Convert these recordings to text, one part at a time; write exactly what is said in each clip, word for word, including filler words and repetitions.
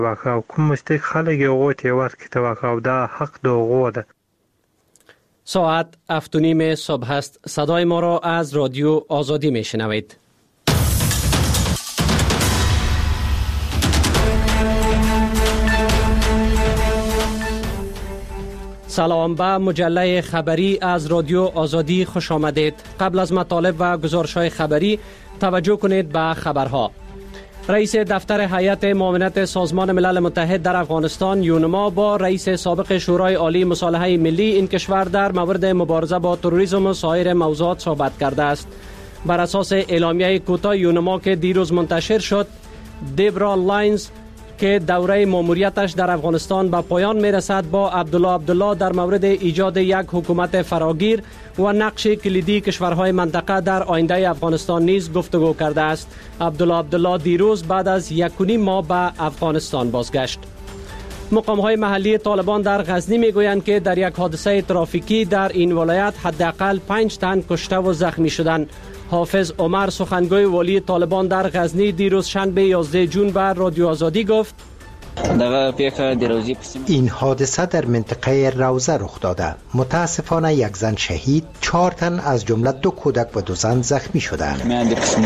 توقع کومستی خلق اوقات یوات که توقع ده حق دو اوقات. ساعت هفت و نیم صبح است. صدای ما را از رادیو آزادی می شنوید. سلام، به مجله خبری از رادیو آزادی خوش آمدید. قبل از مطالب و گزارش‌های خبری توجه کنید به خبرها. رئیس دفتر هیئت معاونت سازمان ملل متحد در افغانستان یونما با رئیس سابق شورای عالی مصالحه ملی این کشور در مورد مبارزه با تروریسم و سایر موضوعات صحبت کرده است. بر اساس اعلامیه کوتاه یونما که دیروز منتشر شد، دیبرا لاینز که دوره ماموریتش در افغانستان به پایان میرسد با عبدالله عبدالله در مورد ایجاد یک حکومت فراگیر و نقش کلیدی کشورهای منطقه در آینده افغانستان نیز گفتگو کرده است. عبدالله عبدالله دیروز بعد از یک و نیم ماه به افغانستان بازگشت. مقام‌های محلی طالبان در غزنی میگویند که در یک حادثه ترافیکی در این ولایت حداقل پنج تن کشته و زخمی شدند. حافظ عمر سخنگوی والی طالبان در غزنی دیروز شنبه یازده جون بر رادیو آزادی گفت: این حادثه در منطقه روضه رخ داده. متاسفانه یک زن شهید، چهار تن از جمله دو کودک و دو زن زخمی شدند.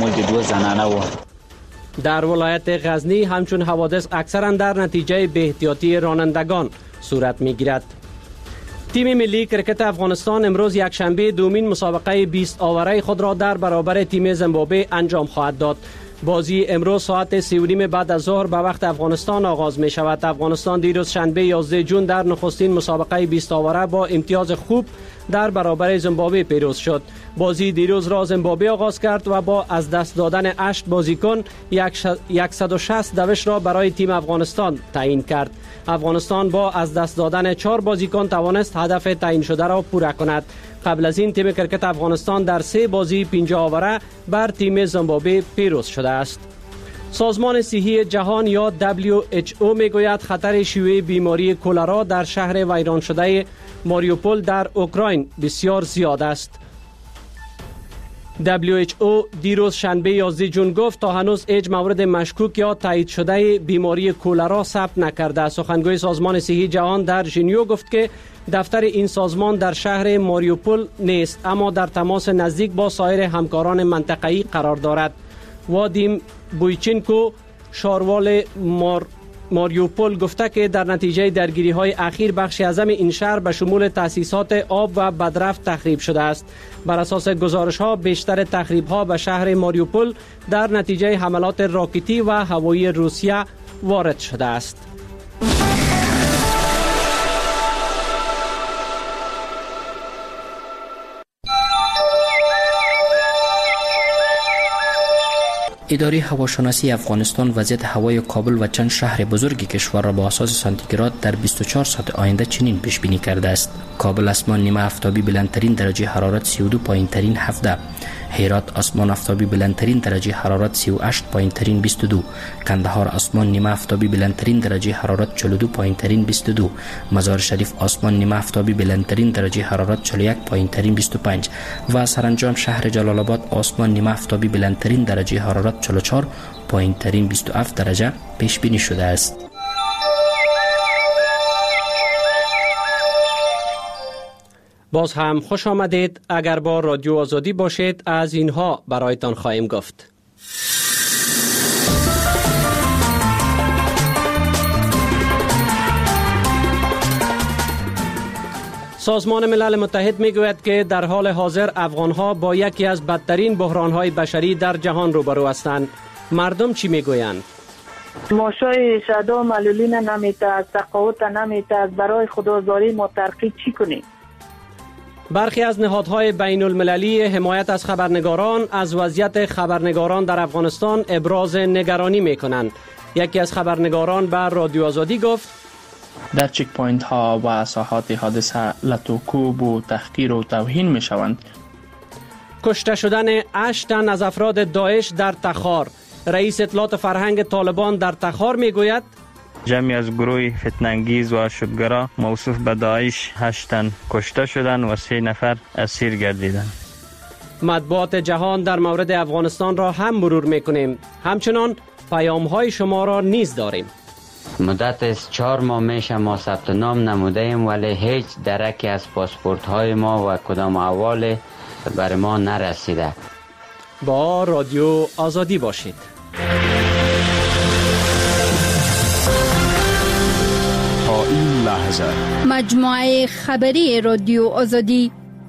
در ولایت غزنی همچون حوادث اکثرا در نتیجه بی‌احتیاطی رانندگان صورت می‌گیرد. تیم ملی کرکت افغانستان امروز یک شنبه دومین مسابقه بیست آوره خود را در برابر تیم زیمبابوه انجام خواهد داد. بازی امروز ساعت سی و نیم بعد از ظهر به وقت افغانستان آغاز می شود. افغانستان دیروز شنبه یازده جون در نخستین مسابقه بیست آوره با امتیاز خوب در برابر زیمبابوه پیروز شد. بازی دیروز را زیمبابوه آغاز کرد و با از دست دادن هشت بازیکن صد و شصت دوش را برای تیم افغانستان تعیین کرد. افغانستان با از دست دادن چهار بازیکن توانست هدف تعیین شده را پوره کند. قبل از این تیم کرکت افغانستان در سه بازی پنجاه آوره بر تیم زیمبابوه پیروز شده است. سازمان صحی جهان یا دبلیو اچ او میگوید خطر شیوع بیماری کولرا در شهر ویران شده ماریوپول در اوکراین بسیار زیاد است. دبلیو اچ او دیروز شنبه یازده جون گفت تا هنوز هیچ مورد مشکوک یا تایید شده بیماری کولرا ثبت نکرده. سخنگوی سازمان صحی جهان در ژنو گفت که دفتر این سازمان در شهر ماریوپول نیست، اما در تماس نزدیک با سایر همکاران منطقه‌ای قرار دارد. وادیم بویچینکو شاروال مار ماریوپول گفته که در نتیجه درگیری های اخیر بخش اعظم این شهر به شمول تأسیسات آب و بدرفت تخریب شده است. بر اساس گزارش ها بیشتر تخریب ها به شهر ماریوپول در نتیجه حملات راکتی و هوایی روسیه وارد شده است. اداره هواشناسی افغانستان وضعیت هوای کابل و چند شهر بزرگ کشور را با اساس سانتیگراد در بیست و چهار ساعت آینده چنین پیش بینی کرده است: کابل آسمان نیمه آفتابی بلندترین درجه حرارت سی و دو پایین ترین هفده، هرات آسمان آفتابی بلندترین درجه حرارت سی و هشت پایین ترین بیست و دو، کندهار آسمان نیمه آفتابی بلندترین درجه حرارت چهل و دو پایین ترین بیست و دو، مزار شریف آسمان نیمه آفتابی بلندترین درجه حرارت چهل و یک پایین ترین بیست و پنج و سرانجام شهر جلال آباد آسمان نیمه آفتابی بلندترین درجه حرارت چهل و چهار پایین ترین بیست و هفت درجه پیش بینی شده است. باز هم خوش آمدید. اگر با رادیو آزادی باشید از اینها برایتان خواهیم گفت. سازمان ملل متحد میگوید که در حال حاضر افغانها با یکی از بدترین بحرانهای بشری در جهان روبرو هستند. مردم چی میگویند؟ ماشای شهدا معلولین نمیتاد، تقاوت نمیتاد، برای خدازاری ما ترقی چی کنیم؟ برخی از نهادهای بین المللی حمایت از خبرنگاران از وضعیت خبرنگاران در افغانستان ابراز نگرانی میکنند. یکی از خبرنگاران بر رادیو آزادی گفت: در چک پوینت ها و ساحات حادثه لطوکوب و تحقیر و توهین می شوند. کشته شدن هشت تن از افراد داعش در تخار. رئیس اطلاعات فرهنگ طالبان در تخار می گوید: جمعی از گروه فتنه‌انگیز و شدگرا موصوف به داعش هشت تن کشته شدند و سه نفر اسیر گردیدند. مطبوعات جهان در مورد افغانستان را هم مرور می کنیم. همچنان پیام های شما را نیز داریم. مدت از چهار ماه میشه ما ثبت نام نموده ایم، ولی هیچ درکی از پاسپورت های ما و کدام احوال بر ما نرسیده. با رادیو آزادی باشید. تا این لحظه مجموعه خبری رادیو آزادی.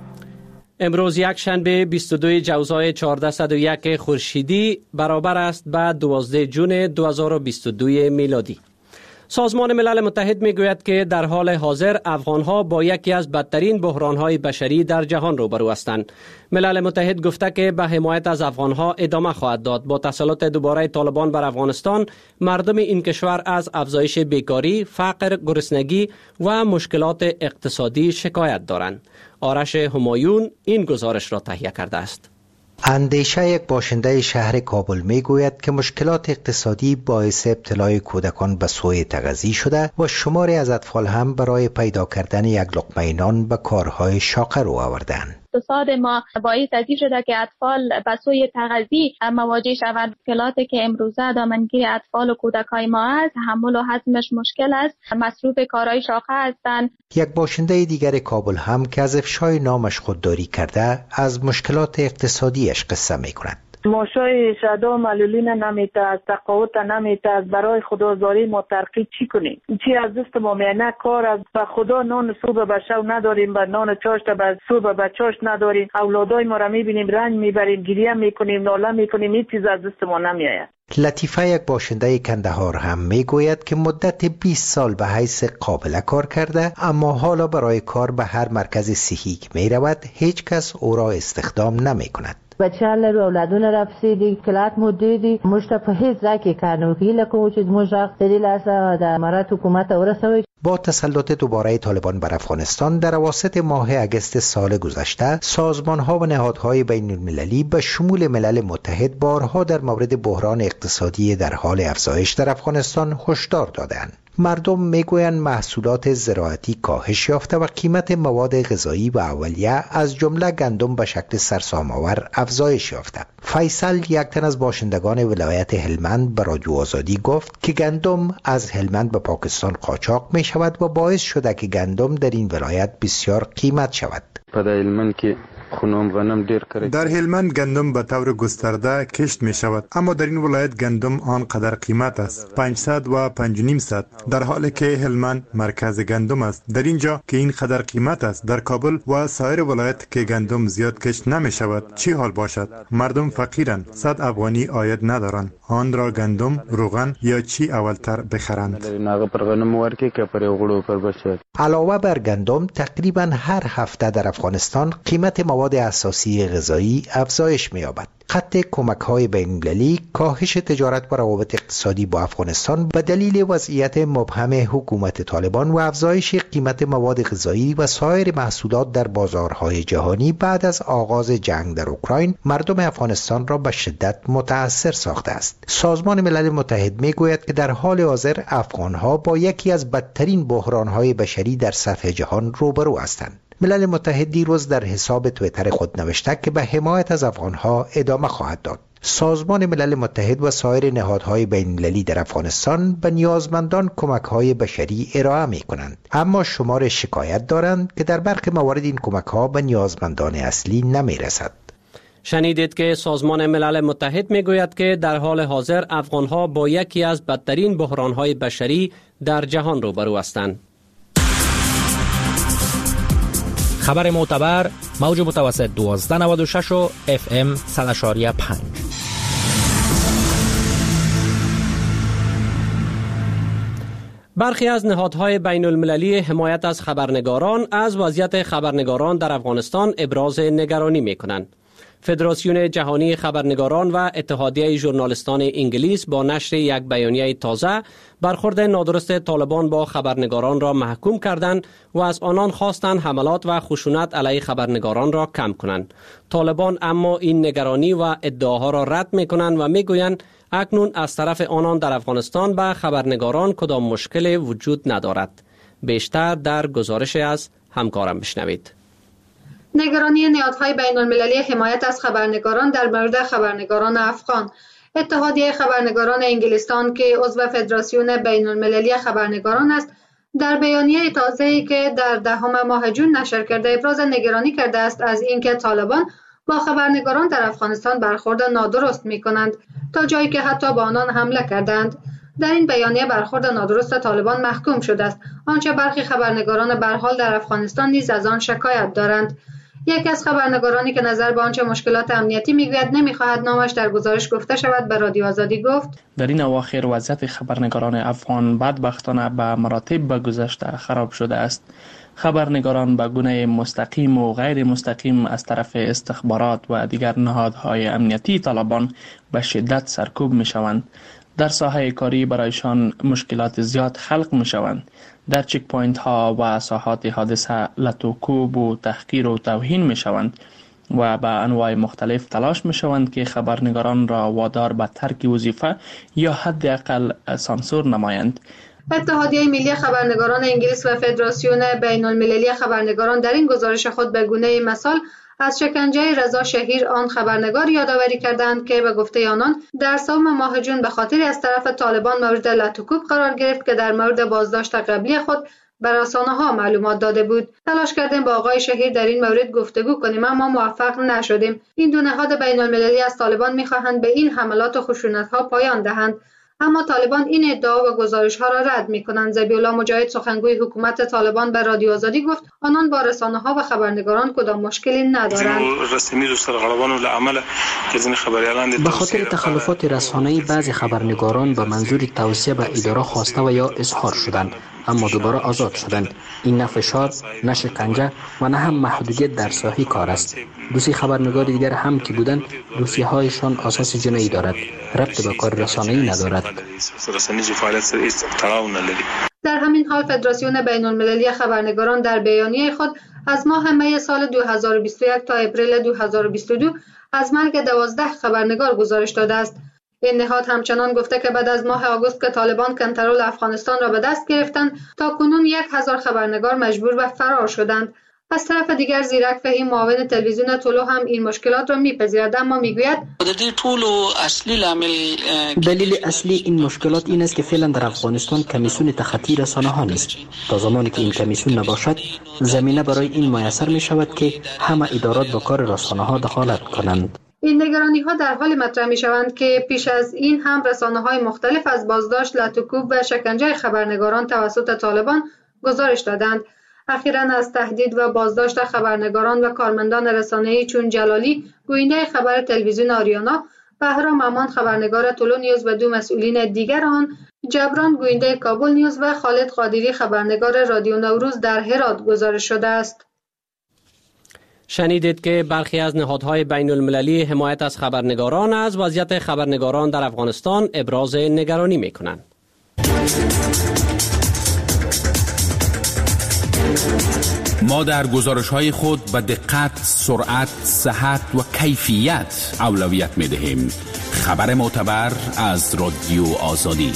امروز یک شنبه بیست و دو جوزای چهارصد و یک خورشیدی برابر است با دوازده جون دو هزار و بیست و دو میلادی. سازمان ملل متحد می گوید که در حال حاضر افغانها با یکی از بدترین بحرانهای بشری در جهان روبرو هستند. ملل متحد گفته که به حمایت از افغانها ادامه خواهد داد. با تسلط دوباره طالبان بر افغانستان، مردم این کشور از افزایش بیکاری، فقر، گرسنگی و مشکلات اقتصادی شکایت دارند. آرش همایون این گزارش را تهیه کرده است. اندیشه یک باشنده شهر کابل می گوید که مشکلات اقتصادی باعث ابتلای کودکان به سوء تغذیه شده و شماری از اطفال هم برای پیدا کردن یک لقمه نان به کارهای شاق رو آوردند. اقتصاد ما باعث از این شده که اطفال به سوی تغذیه مواجه شوند. مشکلاتی که امروزه دامنگیر اطفال و کودکای ما است، تحمل و هضمش مشکل است، مصروف کارهای شاقه هستند. یک باشنده دیگر کابل هم که از افشای نامش خودداری کرده از مشکلات اقتصادیش قصه می کند. ماشای شدا معلولین نمیته، از تقاوت نمیته، از برای خدازاری ما ترقی چی کنیم؟ چی از دست ما میانه کار از به خدا نان صبح به شو نداریم، به نان چاشت به صبح به چاشت نداریم، اولادای ما را میبینیم رنج میبریم، گریه میکنیم، ناله میکنیم، این چیز از دست ما نمیآید. لطیفه یک باشنده کندهار هم میگوید که مدت بیست سال به حیث قابله کار کرده، اما حالا برای کار به هر مرکز صحی که میرود هیچ کس او را استخدام نمی کند. بچه رو اولادون رفسیدی کلات مدیدی مشت په هیڅ ځای کې کار نه کوي لکه چې موږ غوښتلي لاسه د امارات حکومت ورسوي. با تسلط دوباره طالبان بر افغانستان در اواسط ماه اگست سال گذشته، سازمان‌ها و نهادهای بین‌المللی به شمول ملل متحد بارها در مورد بحران اقتصادی در حال افزایش در افغانستان هشدار دادند. مردم میگویند محصولات زراعتی کاهش یافته و قیمت مواد غذایی و اولیه از جمله گندم به شکل سرسام‌آور افزایش یافته. فیصل، یک تن از باشندگان ولایت هلمند، به رادیو آزادی گفت که گندم از هلمند به پاکستان قاچاق می شود و باعث شده که گندم در این ولایت بسیار قیمت شود. در هلمند گندم به طور گسترده کشت می شود، اما در این ولایت گندم آنقدر قیمت است، پانصد و پنج و نیم صد، در حالی که هلمند مرکز گندم است. در اینجا که این قدر قیمت است، در کابل و سایر ولایت که گندم زیاد کشت نمی شود چی حال باشد؟ مردم فقیرند، صد افغانی آید ندارند، آن را گندم، روغن یا چی اولتر بخرند. علاوه بر گندم، تقریبا هر هفته در افغانستان قیمت مواد اساسی غذایی افزایش می‌یابد. خط کمک‌های بین‌المللی کاهش تجارت و روابط اقتصادی با افغانستان به دلیل وضعیت مبهم حکومت طالبان و افزایش قیمت مواد غذایی و سایر محصولات در بازارهای جهانی بعد از آغاز جنگ در اوکراین مردم افغانستان را به شدت متأثر ساخته است. سازمان ملل متحد می‌گوید که در حال حاضر افغان‌ها با یکی از بدترین بحران‌های بشری در سطح جهان روبرو هستند. ملل متحد دیروز در حساب توییتر خود نوشته که به حمایت از افغانها ادامه خواهد داد. سازمان ملل متحد و سایر نهادهای بین‌المللی در افغانستان به نیازمندان کمک‌های بشری ارائه می‌کنند، اما شمار شکایت دارند که در برخی موارد این کمک‌ها به نیازمندان اصلی نمی‌رسد. شنیدید که سازمان ملل متحد میگوید که در حال حاضر افغانها با یکی از بدترین بحران‌های بشری در جهان روبرو هستند. خبر معتبر، موج متوسط دوازده نود و شش و اف ام صد و شش و پنج. برخی از نهادهای بین المللی حمایت از خبرنگاران از وضعیت خبرنگاران در افغانستان ابراز نگرانی می کنند. فدراسیون جهانی خبرنگاران و اتحادیه ژورنالیستان انگلیس با نشر یک بیانیه تازه برخورد نادرست طالبان با خبرنگاران را محکوم کردند و از آنان خواستند حملات و خشونت علیه خبرنگاران را کم کنند. طالبان اما این نگرانی و ادعاها را رد می کنند و می گویند اکنون از طرف آنان در افغانستان به خبرنگاران کدام مشکل وجود ندارد. بیشتر در گزارش از همکارم بشنوید. نگرانی نهادهای بین المللی حمایت از خبرنگاران در مورد خبرنگاران افغان. اتحادیه خبرنگاران انگلستان که عضو فدراسیون بین المللی خبرنگاران است، در بیانیه تازه‌ای که در دهم ماه جون نشر کرده ابراز نگرانی کرده است از اینکه طالبان با خبرنگاران در افغانستان برخورد نادرست می‌کنند تا جایی که حتی با آنان حمله کردند. در این بیانیه برخورد نادرست طالبان محکوم شده است، آنچه برخی خبرنگاران به هر حال در افغانستان نیز از آن شکایت دارند. یکی از خبرنگارانی که نظر به آنچه مشکلات امنیتی میگوید نمیخواهد نامش در گزارش گفته شود به رادیو آزادی گفت: در این اواخر وضعیت خبرنگاران افغان بدبختانه به مراتب به گذشته خراب شده است. خبرنگاران به گونه مستقیم و غیر مستقیم از طرف استخبارات و دیگر نهادهای امنیتی طالبان به شدت سرکوب می شوند. در ساحه کاری برایشان مشکلات زیاد خلق می شوند. در چک پوینت ها و ساحات حادثه لطوکوب و تحقیر و توهین می شوند و به انواع مختلف تلاش می شوند که خبرنگاران را وادار به ترک وظیفه یا حداقل سانسور نمایند. اتحادیه ملی خبرنگاران انگلیس و فدراسیون بین المللی خبرنگاران در این گزارش خود به گونه مثال از شکنجه رضا شهیر آن خبرنگار یادآوری کردند که به گفته آنان در سوم ماه جون به خاطر از طرف طالبان مورد لطوکوب قرار گرفت که در مورد بازداشت قبلی خود به رسانه‌ها معلومات داده بود. تلاش کردیم با آقای شهیر در این مورد گفتگو کنیم اما موفق نشدیم. این دو نهاد بین المللی از طالبان می‌خواهند به این حملات و خشونت‌ها پایان دهند، اما طالبان این ادعا و گزارش‌ها را رد می‌کنند. ذبیح‌الله مجاهد سخنگوی حکومت طالبان به رادیو آزادی گفت آنان با رسانه‌ها و خبرنگاران کدام مشکلی ندارند. به خاطر تخلفات رسانه‌ای بعضی خبرنگاران به منظور توصیه به اداره خواسته و یا اظهار شدند اما دوباره آزاد شدند. این نه فشار، نه شکنجه و نه هم محدودیت در ساحه کار است. دوسری خبرنگار دیگر هم که بودند دوسیه هایشان اساس جنایی دارد، ربط به کار رسانه‌ای ندارد. در همین حال فدراسیون بین المللی خبرنگاران در بیانیه خود از ماه می سال دو هزار و بیست و یک تا اپریل دو هزار و بیست و دو از مرگ دوازده خبرنگار گزارش داده است. این نهاد همچنان گفته که بعد از ماه آگوست که طالبان کنترل افغانستان را به دست گرفتند تا کنون یک هزار خبرنگار مجبور به فرار شدند. از طرف دیگر زیرک فهیم معاون تلویزیون طلو هم این مشکلات را میپذیرد اما میگوید دلیل اصلی این مشکلات این است که فعلا در افغانستان کمیسیون تخطی رسانه ها نیست. تا زمانی که این کمیسیون نباشد زمینه برای این میسر می شود که همه ادارات به کار رسانه ها دخالت کنند. این نگرانی ها در حال مطرح می شوند که پیش از این هم رسانه های مختلف از بازداشت، لطوکوب و شکنجه خبرنگاران توسط طالبان گزارش دادند. اخیراً از تهدید و بازداشت خبرنگاران و کارمندان رسانه‌ای چون جلالی گوینده خبر تلویزیون آریانا، بهرام امان خبرنگار طلو نیوز و دو مسئولین دیگر آن، جبران گوینده کابل نیوز و خالد قادری خبرنگار رادیو نوروز در هرات گزارش شده است. شنیدید که برخی از نهادهای بین المللی حمایت از خبرنگاران از وضعیت خبرنگاران در افغانستان ابراز نگرانی می کنند. ما در گزارش‌های خود به دقت، سرعت، صحت و کیفیت اولویت می‌دهیم. خبر معتبر از رادیو آزادی.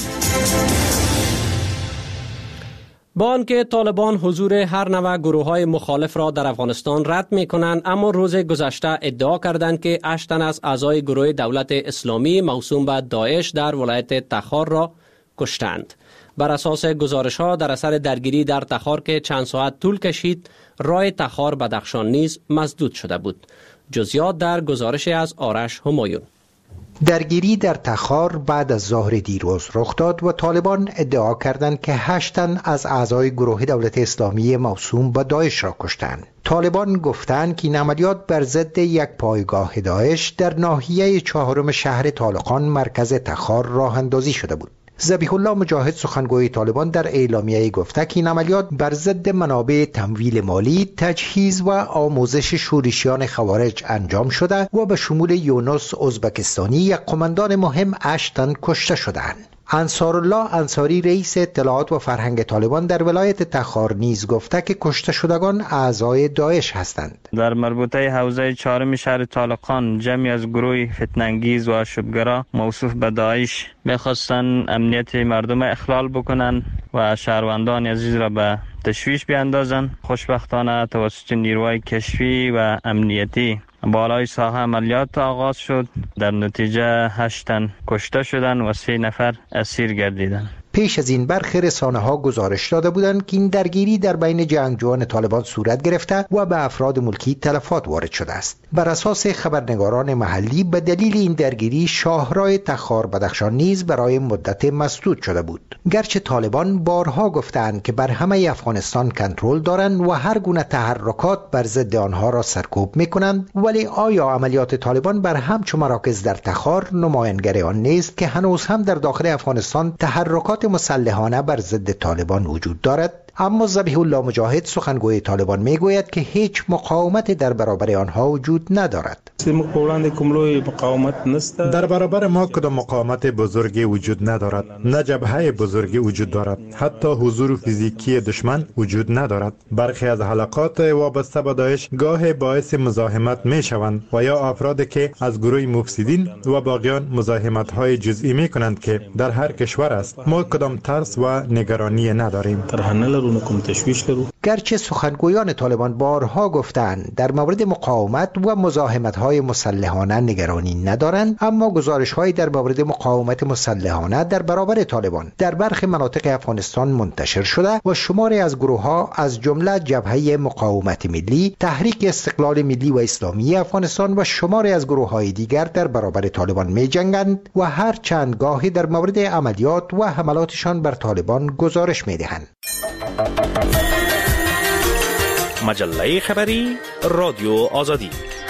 با آنکه طالبان حضور هر نوع گروه‌های مخالف را در افغانستان رد می‌کنند، اما روز گذشته ادعا کردند که هشت تن از اعضای گروه دولت اسلامی موسوم به داعش در ولایت تخار را کشتند. بر اساس گزارش‌ها در اثر درگیری در تخار که چند ساعت طول کشید، راه تخار بدخشان نیز مسدود شده بود. جزئیات در گزارش از آرش همایون. درگیری در تخار بعد از ظهر دیروز رخ داد و طالبان ادعا کردند که هشت تن از اعضای گروه دولت اسلامی موسوم به داعش را کشتند. طالبان گفتند که این عملیات بر ضد یک پایگاه داعش در ناحیه چهارم شهر طالقان مرکز تخار راه اندازی شده بود. ذبیح الله مجاهد سخنگوی طالبان در اعلامیه گفته که این عملیات بر ضد منابع تمویل مالی، تجهیز و آموزش شورشیان خوارج انجام شده و به شمول یونس ازبکستانی یک قماندان مهم هشت تن کشته شدند. انصارالله انصاری رئیس اطلاعات و فرهنگ طالبان در ولایت تخار نیز گفته که کشته شدگان اعضای داعش هستند. در مربوطه حوزه چهارم شهر طالقان جمعی از گروه فتنه‌انگیز و آشوبگرا موصوف به داعش می‌خواستند امنیت مردم اخلال بکنند و شهروندان عزیز را به تشویش بیاندازند. خوشبختانه توسط نیروهای کشفی و امنیتی بالای ساحه عملیات آغاز شد. در نتیجه هشت تن کشته شدند و سه نفر اسیر گردیدند. پیش از این برخی رسانه‌ها گزارش داده بودند که این درگیری در بین جنگجویان طالبان صورت گرفته و به افراد ملکی تلفات وارد شده است. بر اساس خبرنگاران محلی به دلیل این درگیری شاهراه تخار بدخشان نیز برای مدت مسدود شده بود. گرچه طالبان بارها گفتند که بر همه افغانستان کنترل دارند و هر گونه تحرکات بر ضد آنها را سرکوب می‌کنند، ولی آیا عملیات طالبان بر همچون مراکز در تخار نمایانگر آن نیست که هنوز هم در داخل افغانستان تحرکات مسلحانه بر ضد طالبان وجود دارد؟ اما ذبیح الله مجاهد سخنگوی طالبان میگوید که هیچ مقاومت در برابر آنها وجود ندارد. در برابر ما کدام مقاومت بزرگی وجود ندارد. نه جبهه بزرگی وجود دارد. حتی حضور فیزیکی دشمن وجود ندارد. برخی از حلقات وابسته به داعش گاه باعث مزاحمت می شوند و یا افرادی که از گروه مفسدین و باقیان مزاحمت های جزئی می کنند که در هر کشور است. ما کدام ترس و نگرانی نداریم. گرچه سخنگویان طالبان بارها گفتند در مورد مقاومت و مزاحمت‌های مسلحانه نگرانی ندارند، اما گزارش‌هایی در مورد مقاومت مسلحانه در برابر طالبان در برخی مناطق افغانستان منتشر شده و شماری از گروه‌ها از جمله جبهه مقاومت ملی، تحریک استقلال ملی و اسلامی افغانستان و شماری از گروه‌های دیگر در برابر طالبان می‌جنگند و هر چند گاهی در مورد عملیات و حملاتشان بر طالبان گزارش می‌دهند. مجله خبری رادیو آزادی.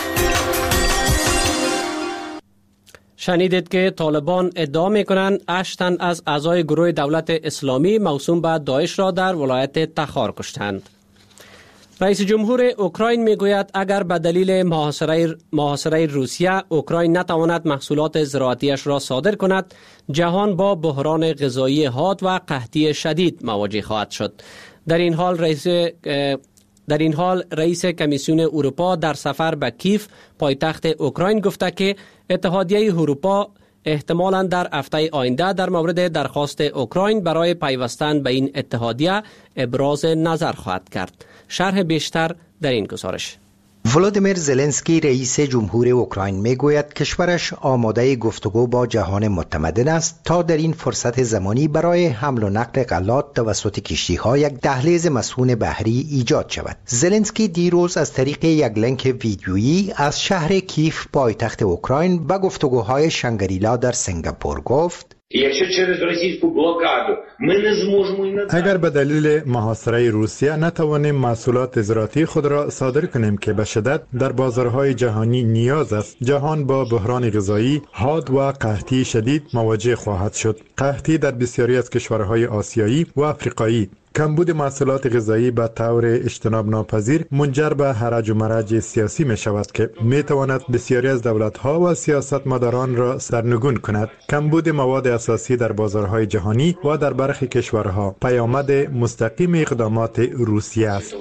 شنیدید که طالبان ادعا می‌کنند هشت تن از اعضای گروه دولت اسلامی موسوم به داعش را در ولایت تخار کشتند. رئیس جمهور اوکراین میگوید اگر به دلیل محاصره محاصره روسیه اوکراین نتواند محصولات زراعتیش را صادر کند، جهان با بحران غذایی حاد و قحطی شدید مواجه خواهد شد. در این حال رئیس در این حال رئیس کمیسیون اروپا در سفر به کیف پایتخت اوکراین گفته که اتحادیه اروپا احتمالاً در هفته آینده در مورد درخواست اوکراین برای پیوستن به این اتحادیه ابراز نظر خواهد کرد. شرح بیشتر در این گزارش. ولادیمیر زلنسکی رئیس جمهور اوکراین میگوید کشورش آماده گفتگو با جهان متمدن است تا در این فرصت زمانی برای حمل و نقل غلات توسط کشتی‌ها یک دهلیز مسکون بحری ایجاد شود. زلنسکی دیروز از طریق یک لینک ویدیویی از شهر کیف پایتخت اوکراین به گفتگوهای شنگریلا در سنگاپور گفت: اگر به دلیل محاصره روسیه نتوانیم محصولات زراعتی خود را صادر کنیم که به شدت در بازارهای جهانی نیاز است، جهان با بحران غذایی حاد و قحطی شدید مواجه خواهد شد. قحطی در بسیاری از کشورهای آسیایی و افریقایی، کمبود محصولات غذایی به طور اجتناب ناپذیر منجر به هرج و مرج سیاسی می شود که می تواند بسیاری از دولت‌ها و سیاستمداران را سرنگون کند. کمبود مواد اساسی در بازارهای جهانی و در برخی کشورها پیامد مستقیم اقدامات روسیه است.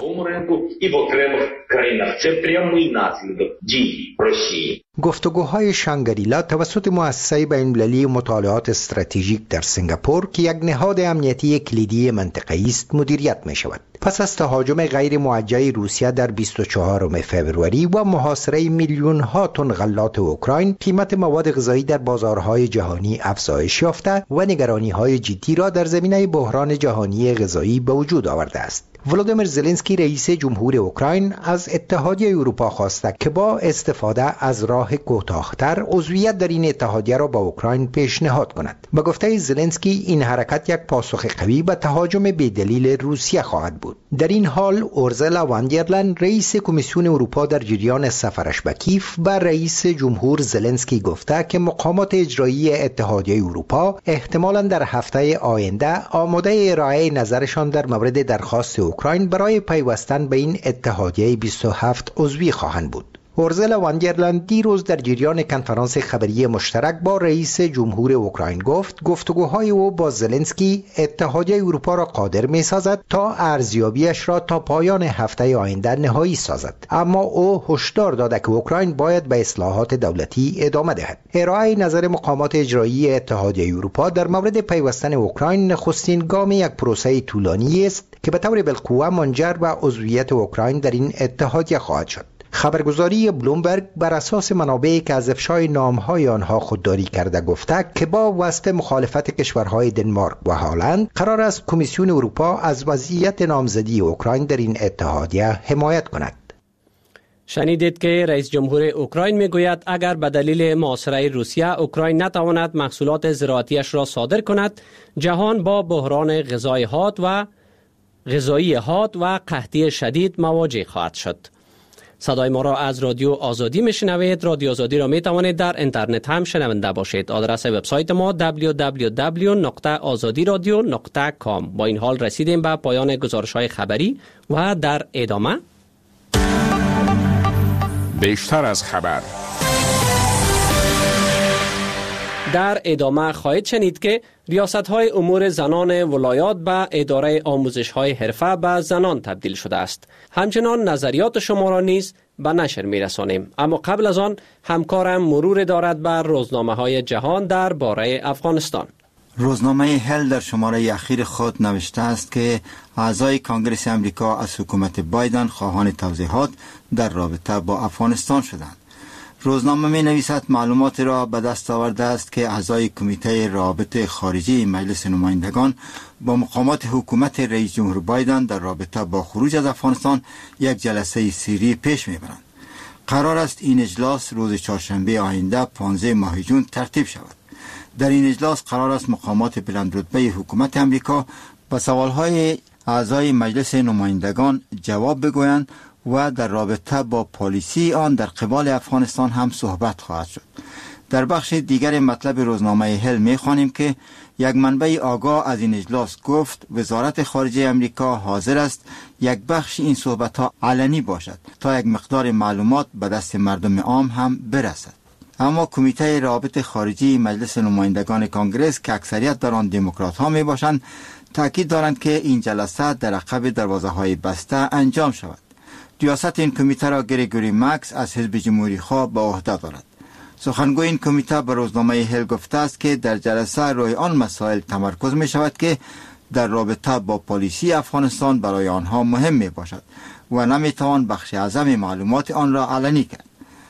گفتگوهای شانگریلا توسط مؤسسه بین‌المللی مطالعات استراتژیک در سنگاپور که یک نهاد امنیتی کلیدی منطقه‌ای است مدیریت می شود. پس از تهاجم غیر موجه روسیه در بیست و چهارم فوریه و محاصره میلیون ها تن غلات اوکراین، قیمت مواد غذایی در بازارهای جهانی افزایش یافته و نگرانی‌های جدی را در زمینه بحران جهانی غذایی به وجود آورده است. ولادیمیر زلنسکی رئیس جمهور اوکراین از اتحادیه اروپا خواسته که با استفاده از راه کوتاه‌تر عضویت در این اتحادیه را به اوکراین پیشنهاد کند. به گفته زلنسکی این حرکت یک پاسخ قوی به تهاجم بی‌دلیل روسیه خواهد بود. در این حال اورزلا واندرلن رئیس کمیسیون اروپا در جریان سفرش به کیف به رئیس جمهور زلنسکی گفته که مقامات اجرایی اتحادیه اروپا احتمالاً در هفته آینده آماده ارائه نظرشان در مورد درخواست اوکراین برای پیوستن به این اتحادیه بیست و هفت عضوی خواهند بود. اورزلا واندرلند دیروز در جریان کنفرانس خبری مشترک با رئیس جمهور اوکراین گفت گفتگوهای او با زلنسکی اتحادیه اروپا را قادر می سازد تا ارزیابیش را تا پایان هفته آینده نهایی سازد، اما او هشدار داده که اوکراین باید به اصلاحات دولتی ادامه دهد. ارائه نظر مقامات اجرایی اتحادیه اروپا در مورد پیوستن اوکراین نخستین گام یک پروسه طولانی است که به طور بالقوه منجر به عضویت اوکراین در این اتحادیه خواهد شد. خبرگزاری بلومبرگ بر اساس منابعی که از افشای نام‌های آنها خودداری کرده گفته که با وصف مخالفت کشورهای دنمارک و هلند قرار است کمیسیون اروپا از وضعیت نامزدی اوکراین در این اتحادیه حمایت کند. شنیدید که رئیس جمهور اوکراین میگوید اگر به دلیل محاصره روسیه اوکراین نتواند محصولات زراعتیش را صادر کند، جهان با بحران غذایی حاد و غذایی حاد و قحطی شدید مواجه خواهد شد. صدای ما را از رادیو آزادی میشنوید. رادیو آزادی را می توانید در اینترنت هم شنونده باشید. آدرس وبسایت ما دبلیو دبلیو دبلیو نقطه آزادی رادیو نقطه کام. با این حال رسیدیم به پایان گزارش‌های خبری و در ادامه بیشتر از خبر. در ادامه خواهید شنید که ریاست‌های امور زنان ولایات به اداره آموزش‌های حرفه به زنان تبدیل شده است. همچنان نظریات شما را نیز به نشر می‌رسانیم. اما قبل از آن همکارم مرور دارد بر روزنامه‌های جهان در باره افغانستان. روزنامه هل در شماره اخیر خود نوشته است که اعضای کانگرس امریکا از حکومت بایدن خواهان توضیحات در رابطه با افغانستان شدند. روزنامه می نویسد معلومات را به دست آورده است که اعضای کمیته روابط خارجی مجلس نمایندگان با مقامات حکومت رئیس جمهور بایدن در رابطه با خروج از افغانستان یک جلسه سری پیش می برند. قرار است این اجلاس روز چهارشنبه آینده پانزده ماه جون ترتیب شود. در این اجلاس قرار است مقامات بلندرتبه حکومت امریکا به سوالهای اعضای مجلس نمایندگان جواب بگویند و در رابطه با پالیسی آن در قبال افغانستان هم صحبت خواهد شد. در بخش دیگر مطلب روزنامه هل می‌خوانیم که یک منبع آگاه از این اجلاس گفت وزارت خارجه امریکا حاضر است یک بخش این صحبت‌ها علنی باشد تا یک مقدار معلومات به دست مردم عام هم برسد. اما کمیته روابط خارجی مجلس نمایندگان کانگرس که اکثریت در آن دموکرات‌ها میباشند تاکید دارند که این جلسه در عقب دروازه‌های بسته انجام شود. ریاست این کمیته را گریگوری مکس از حزب جمهوری خواه به عهده دارد. سخنگوی این کمیته به روزنامه هل گفته است که در جلسه روی آن مسائل تمرکز می شود که در رابطه با پالیسی افغانستان برای آنها مهم می باشد و نمی توان بخش اعظم معلومات آن را علنی کرد.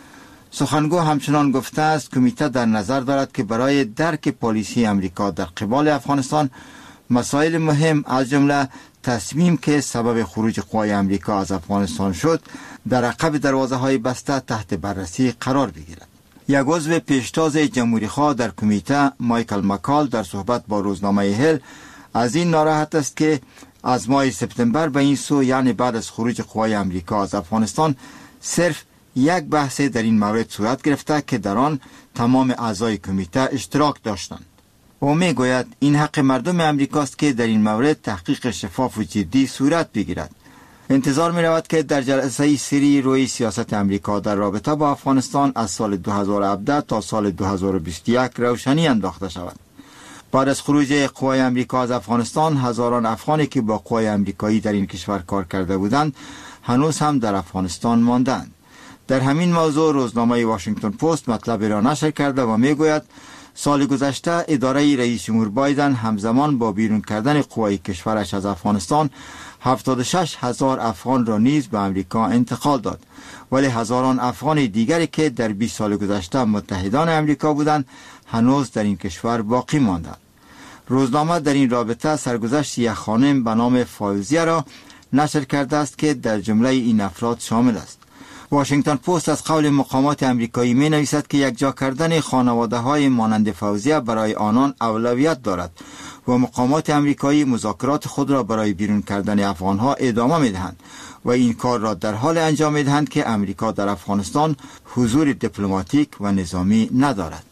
سخنگو همچنان گفته است کمیته در نظر دارد که برای درک پالیسی امریکا در قبال افغانستان مسائل مهم از جمله تصمیم که سبب خروج قوای امریکا از افغانستان شد در عقب دروازه‌های بسته تحت بررسی قرار بگیرد. یک عضو پیشتاز جمهوری خواه در کمیته مایکل مکال در صحبت با روزنامه هل از این ناراحت است که از ماه سپتامبر به این سو، یعنی بعد از خروج قوای امریکا از افغانستان، صرف یک بحث در این مورد صورت گرفته که در آن تمام اعضای کمیته اشتراک داشتند. او می گوید این حق مردم امریکاست که در این مورد تحقیق شفاف و جدی صورت بگیرد. انتظار می رود که در جلسه سری روی سیاست امریکا در رابطه با افغانستان از سال دو هزار و هفده تا سال دو هزار و بیست و یک روشنی انداخته شود. بعد از خروج قوای امریکا از افغانستان، هزاران افغانی که با قوای امریکایی در این کشور کار کرده بودند هنوز هم در افغانستان ماندند. در همین موضوع روزنامه واشنگتن پست مطلب را نشر کرده و می گوید سال گذشته اداره رئیس جمهور بایدن همزمان با بیرون کردن قوای کشورش از افغانستان هفتاد و شش هزار افغان را نیز به امریکا انتقال داد، ولی هزاران افغان دیگری که در بیست سال گذشته متحدان امریکا بودند هنوز در این کشور باقی ماندند. روزنامه در این رابطه سرگذشت یک خانم به نام فایزیه را نشر کرده است که در جمله این افراد شامل است. واشنگتن پست از قول مقامات امریکایی می نویسد که یک جا کردن خانواده های مانند فوزیه برای آنان اولویت دارد و مقامات امریکایی مذاکرات خود را برای بیرون کردن افغان ها ادامه می دهند و این کار را در حال انجام می دهند که امریکا در افغانستان حضور دیپلماتیک و نظامی ندارد.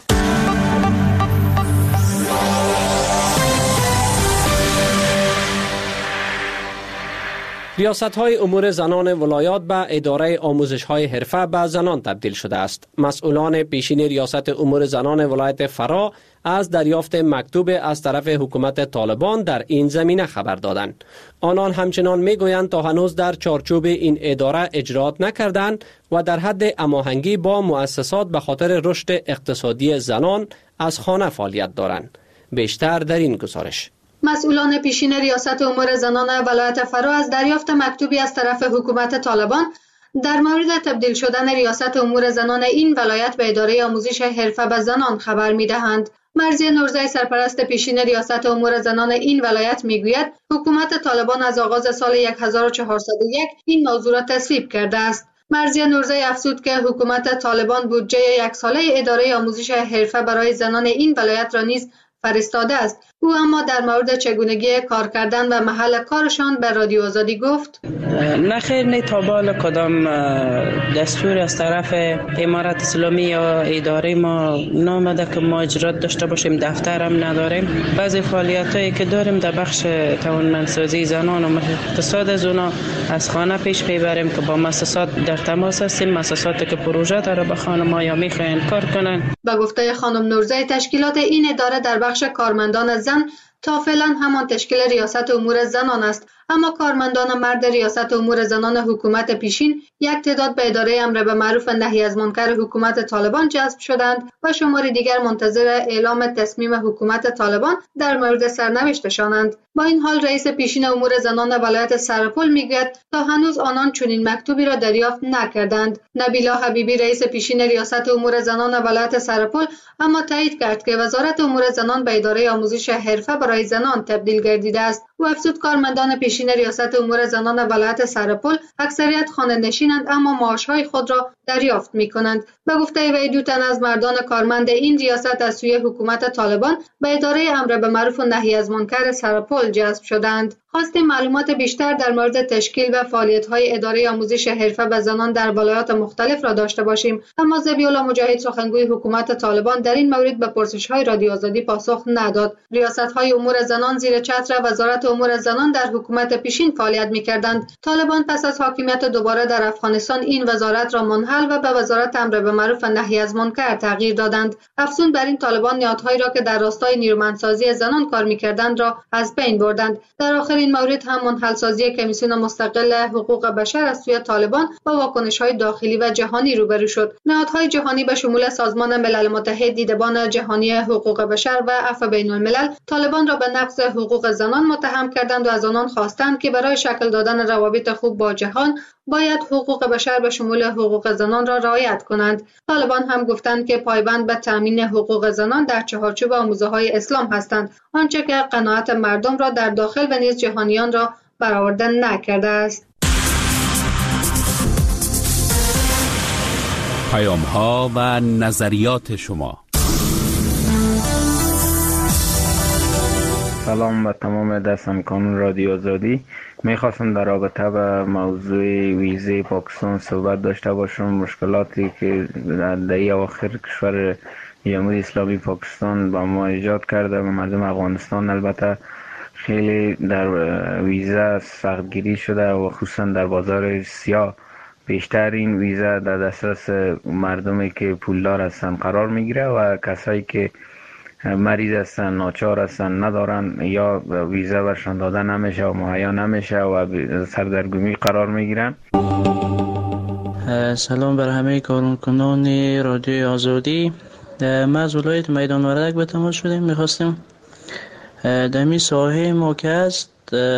ریاست‌های امور زنان ولایات به اداره آموزش‌های حرفه به زنان تبدیل شده است. مسئولان پیشین ریاست امور زنان ولایت فرا از دریافت مکتوب از طرف حکومت طالبان در این زمینه خبر دادند. آنان همچنان می‌گویند تا هنوز در چارچوب این اداره اجرات نکردند و در حد هماهنگی با مؤسسات به خاطر رشد اقتصادی زنان از خانه فعالیت دارند. بیشتر در این گزارش. مسئولان پیشین ریاست امور زنان ولایت فرا از دریافت مکتوبی از طرف حکومت طالبان در مورد تبدیل شدن ریاست امور زنان این ولایت به اداره آموزش حرفه به زنان خبر می‌دهند. مرضیه نورزی سرپرست پیشین ریاست امور زنان این ولایت میگوید حکومت طالبان از آغاز سال هزار و چهارصد و یک این موضوع را تصویب کرده است. مرضیه نورزی افزود که حکومت طالبان بودجه یک ساله اداره آموزش حرفه برای زنان این ولایت را نیز فرستاده است. او اما در مورد چگونگی کار کردن و محل کارشان به رادیو آزادی گفت نه خیر، نه تا بالا کدام دستور از طرف امارت اسلامی یا اداره ما نامده که ما اجرات داشته باشیم. دفتر هم نداریم. بعضی فعالیت هایی که داریم در بخش توانمندسازی زنان و اقتصاد از اونا از خانه پیش میبریم که با مؤسسات در تماس هستیم. مؤسساتی که پروژه داره به خانم‌ها یا میخواین کار کنن. به گفته خانم نورزی تشکیلات این اداره در بخش کارمندان زن تا فعلا همان تشکیل ریاست امور زنان است، اما کارمندان مرد ریاست امور زنان حکومت پیشین یک تعداد به اداره امر به معروف نهی از منکر حکومت طالبان جذب شدند و شماری دیگر منتظر اعلام تصمیم حکومت طالبان در مورد سرنوشتشانند. با این حال رئیس پیشین امور زنان ولایت سرپل میگوید تا هنوز آنان چنین مکتوبی را دریافت نکردند. نبیلا حبیبی رئیس پیشین ریاست امور زنان ولایت سرپل اما تایید کرد که وزارت امور زنان به اداره آموزش حرفه برای زنان تبدیل گردیده است. او افزود کارمندان پیشین ریاست امور زنان ولایت سرپل اکثریت خانه نشینند اما معاشهای خود را دریافت می‌کنند. به گفته وی دو تن از مردان کارمند این ریاست از سوی حکومت طالبان به اداره امر به معروف و نهی از منکر سرپل جذب شدند. خواستیم معلومات بیشتر در مورد تشکیل و فعالیت‌های اداره آموزش حرفه به زنان در ولایات مختلف را داشته باشیم، اما ذبیح‌الله مجاهد سخنگوی حکومت طالبان در این مورد به پرسش‌های رادیو آزادی پاسخ نداد. ریاست‌های امور زنان زیر چتر وزارت امور زنان در حکومت پیشین فعالیت می‌کردند. طالبان پس از حاکمیت دوباره در افغانستان این وزارت را منحل و به وزارت امر به معروف و نهی از منکر تغییر دادند. افزون بر این طالبان نهادهایی را که در راستای نیرومندسازی زنان کار می‌کردند را از بین بردند. در آخر این مورد هم منحل‌سازی کمیسیون مستقل حقوق بشر از سوی طالبان با واکنش‌های داخلی و جهانی روبرو شد. نهادهای جهانی به شمول سازمان ملل متحد، دیدبان جهانی حقوق بشر و عفو بین‌الملل طالبان را به نقض حقوق زنان متهم کردند و از آنان خواستند که برای شکل دادن روابط خوب با جهان باید حقوق بشر به شمول حقوق زنان را رعایت کنند. طالبان هم گفتند که پایبند به تامین حقوق زنان در چهارچوب آموزه‌های اسلام هستند، آنچه که قناعت مردم را در داخل و نیز جهانیان را برآورده نکرده است. پیام‌ها و نظریات شما. سلام به تمام دستمکانان رادیو آزادی. میخواستم در رابطه با موضوع ویزه پاکستان صحبت داشته باشم. مشکلاتی که در اواخر کشور جمهوری اسلامی پاکستان با ما ایجاد کرده و مردم افغانستان البته خیلی در ویزه سختگیری شده و خصوصا در بازار سیاه بیشتر این ویزه در دسترس مردمی که پولدار هستن قرار میگیره و کسایی که مریض هستن، ناچار هستن، ندارن یا ویزه برشان داده نمیشه و مهیا نمیشه و سردرگمی قرار میگیرن. سلام بر همه کارکنان رادیو آزادی. ما از ولایت میدان وردک به تماس شدیم. میخواستیم در می ساحه ما که است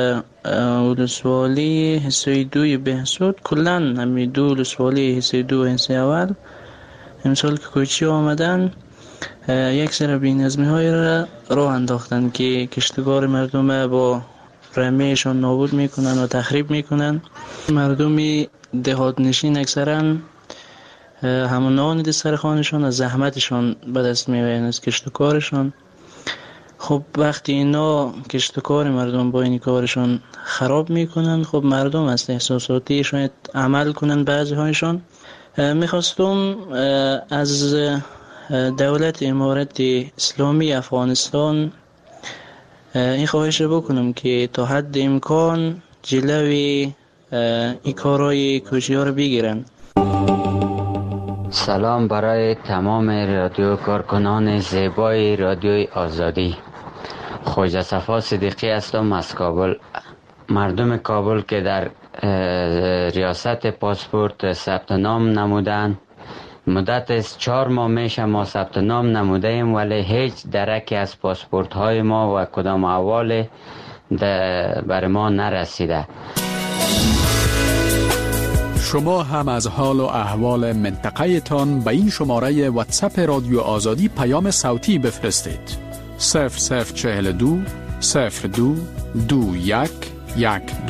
ولسوالی حصه دوی بهسود، کلن همی دو ولسوالی حصه دو حصه اول امسال که کوچی آمدن یک سر بی‌نظمی های را راه انداختن که کشتگار مردم با رمیشان نابود میکنن و تخریب میکنن. مردمی دهات نشین اکثرا همون نان دی سرخانشان از زحمتشان به دست میبرن، از کشتکارشان. خب وقتی اینا کشتکار مردم با این کارشان خراب میکنن، خب مردم از احساساتی شاید عمل کنن. بعضی هایشان میخواستم از دولت امارت اسلامی افغانستان این خواهش بکنم که تا حد امکان جلوی این کارهای کشی ها رو بگیرن. سلام برای تمام رادیو کارکنان زیبای رادیوی آزادی. خواجه صفا صدیقی هستم از کابل. مردم کابل که در ریاست پاسپورت ثبت نام نمودن، مدت از چهار ماه میشه ما ثبت نام نموده ایم ولی هیچ درکی از پاسپورت های ما و کدام احوال بر ما نرسیده. شما هم از حال و احوال منطقه تان به این شماره واتساپ رادیو آزادی پیام صوتی بفرستید. صفر صفر چهل و دو صفر دو دو یک یک